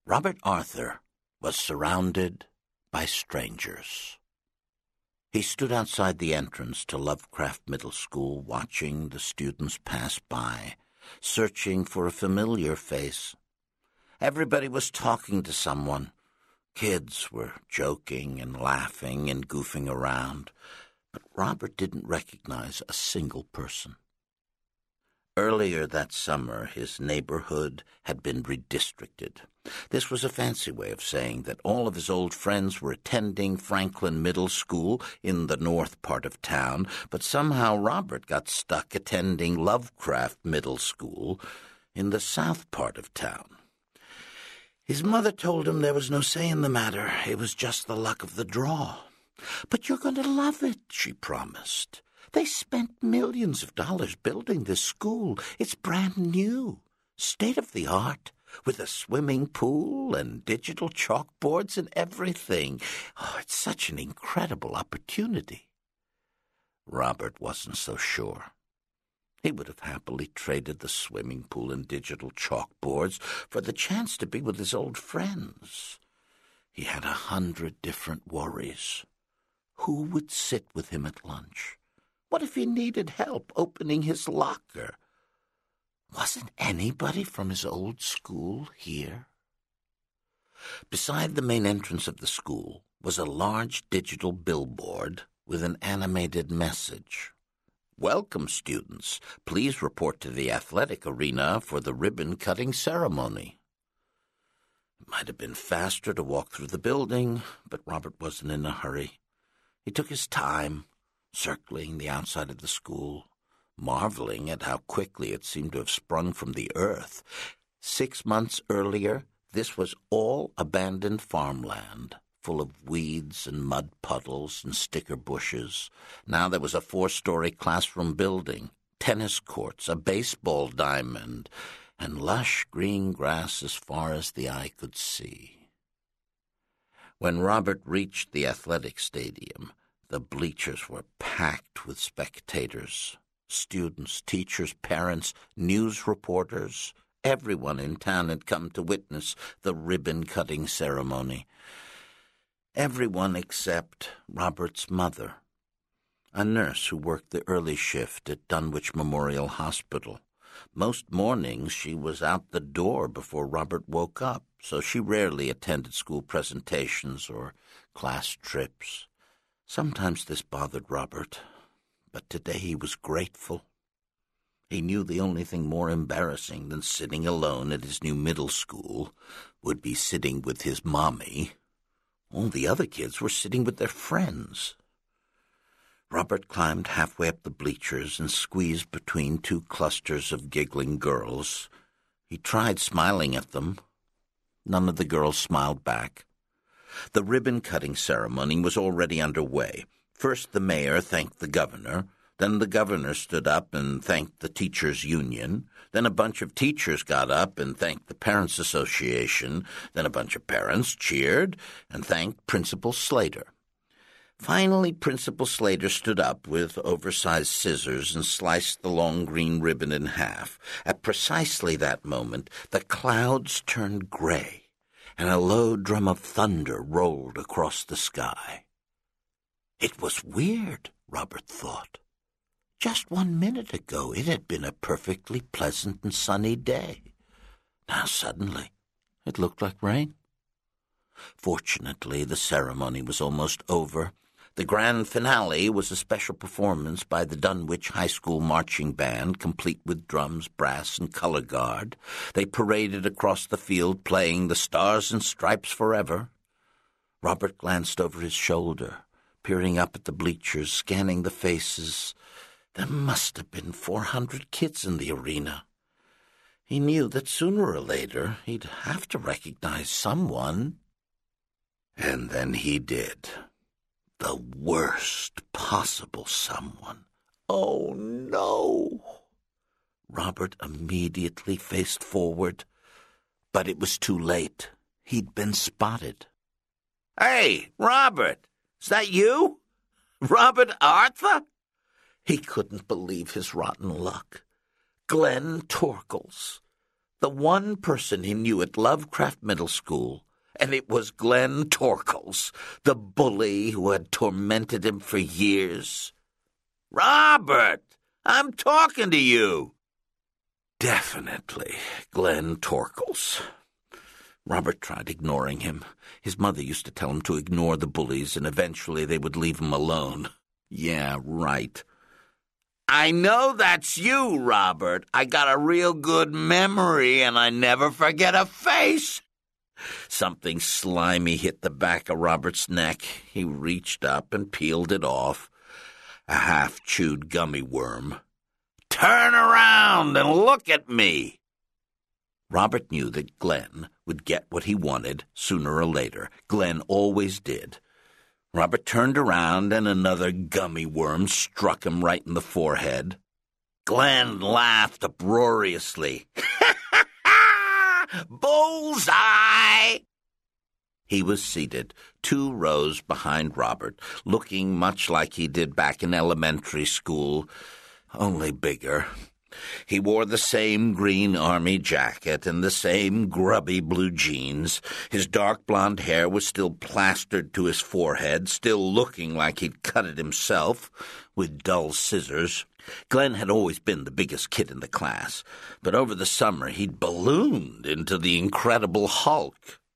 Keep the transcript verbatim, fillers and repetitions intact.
Robert Arthur was surrounded by strangers. He stood outside the entrance to Lovecraft Middle School, watching the students pass by, searching for a familiar face. Everybody was talking to someone. Kids were joking and laughing and goofing around, but Robert didn't recognize a single person. Earlier that summer, his neighborhood had been redistricted. This was a fancy way of saying that all of his old friends were attending Franklin Middle School in the north part of town, but somehow Robert got stuck attending Lovecraft Middle School in the south part of town. His mother told him there was no say in the matter. It was just the luck of the draw. "But you're going to love it," she promised. "They spent millions of dollars building this school. It's brand new, state-of-the-art, with a swimming pool and digital chalkboards and everything. Oh, it's such an incredible opportunity." Robert wasn't so sure. He would have happily traded the swimming pool and digital chalkboards for the chance to be with his old friends. He had a hundred different worries. Who would sit with him at lunch? What if he needed help opening his locker? Wasn't anybody from his old school here? Beside the main entrance of the school was a large digital billboard with an animated message. "Welcome, students. Please report to the athletic arena for the ribbon-cutting ceremony." It might have been faster to walk through the building, but Robert wasn't in a hurry. He took his time, circling the outside of the school, marveling at how quickly it seemed to have sprung from the earth. Six months earlier, this was all abandoned farmland, full of weeds and mud puddles and sticker bushes. Now there was a four-story classroom building, tennis courts, a baseball diamond, and lush green grass as far as the eye could see. When Robert reached the athletic stadium, the bleachers were packed with spectators. Students, teachers, parents, news reporters, everyone in town had come to witness the ribbon-cutting ceremony. Everyone except Robert's mother, a nurse who worked the early shift at Dunwich Memorial Hospital. Most mornings she was out the door before Robert woke up, so she rarely attended school presentations or class trips. Sometimes this bothered Robert, but today he was grateful. He knew the only thing more embarrassing than sitting alone at his new middle school would be sitting with his mommy. All the other kids were sitting with their friends. Robert climbed halfway up the bleachers and squeezed between two clusters of giggling girls. He tried smiling at them. None of the girls smiled back. The ribbon-cutting ceremony was already underway. First the mayor thanked the governor. Then the governor stood up and thanked the teachers' union. Then a bunch of teachers got up and thanked the Parents' Association. Then a bunch of parents cheered and thanked Principal Slater. Finally, Principal Slater stood up with oversized scissors and sliced the long green ribbon in half. At precisely that moment, the clouds turned gray, and a low drum of thunder rolled across the sky. It was weird, Robert thought. Just one minute ago it had been a perfectly pleasant and sunny day. Now suddenly it looked like rain. Fortunately, the ceremony was almost over. The grand finale was a special performance by the Dunwich High School Marching Band, complete with drums, brass, and color guard. They paraded across the field, playing the Stars and Stripes Forever. Robert glanced over his shoulder, peering up at the bleachers, scanning the faces. There must have been four hundred kids in the arena. He knew that sooner or later he'd have to recognize someone. And then he did. The worst possible someone. Oh, no! Robert immediately faced forward, but it was too late. He'd been spotted. "Hey, Robert! Is that you? Robert Arthur?" He couldn't believe his rotten luck. Glenn Torkels, The one person he knew at Lovecraft Middle School, and it was Glenn Torkles, the bully who had tormented him for years. "Robert, I'm talking to you." Definitely Glenn Torkles. Robert tried ignoring him. His mother used to tell him to ignore the bullies, and eventually they would leave him alone. Yeah, right. "I know that's you, Robert. I got a real good memory, and I never forget a face." Something slimy hit the back of Robert's neck. He reached up and peeled it off. A half-chewed gummy worm. "Turn around and look at me." Robert knew that Glenn would get what he wanted sooner or later. Glenn always did. Robert turned around, and another gummy worm struck him right in the forehead. Glenn laughed uproariously. "Bullseye!" He was seated, two rows behind Robert, looking much like he did back in elementary school, only bigger. He wore the same green army jacket and the same grubby blue jeans. His dark blonde hair was still plastered to his forehead, still looking like he'd cut it himself with dull scissors. Glenn had always been the biggest kid in the class, but over the summer he'd ballooned into the Incredible Hulk.